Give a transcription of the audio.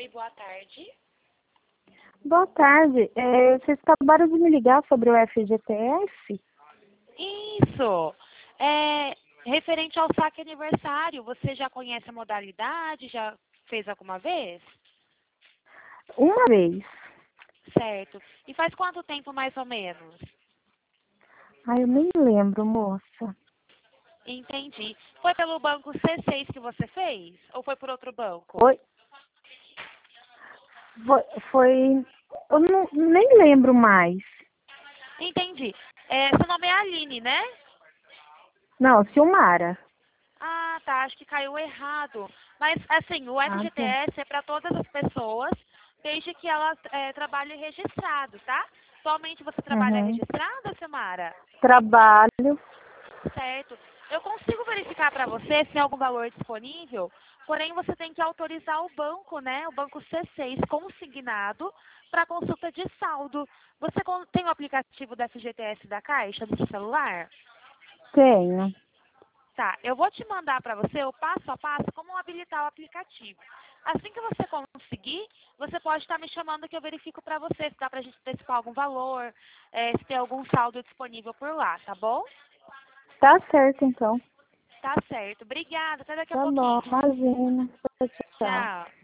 Oi, boa tarde. Boa tarde. Vocês acabaram de me ligar sobre o FGTS? Isso. Referente ao saque aniversário, você já conhece a modalidade? Já fez alguma vez? Uma vez. Certo. E faz quanto tempo mais ou menos? Ai, eu nem lembro, moça. Entendi. Foi pelo banco C6 que você fez? Ou foi por outro banco? Foi. Eu nem lembro mais. Entendi. Seu nome é Aline, né? Não, Silmara. Ah, tá. Acho que caiu errado. Mas, assim, o Ah, tá. FGTS é para todas as pessoas, desde que elas trabalhem registrado, tá? Atualmente você trabalha Uhum. registrada, Samara? Trabalho. Certo. Eu consigo verificar para você se tem algum valor disponível, porém você tem que autorizar o banco, né? O banco C6 consignado para consulta de saldo. Você tem o aplicativo da FGTS da Caixa no seu celular? Tenho. Tá, eu vou te mandar para você o passo a passo como habilitar o aplicativo. Assim que você conseguir, você pode estar me chamando que eu verifico para você se dá para a gente antecipar algum valor, se tem algum saldo disponível por lá, tá bom? Tá certo, então. Tá certo. Obrigada. Até daqui a Tá bom, pouquinho. imagina. Tchau, tchau. Tchau.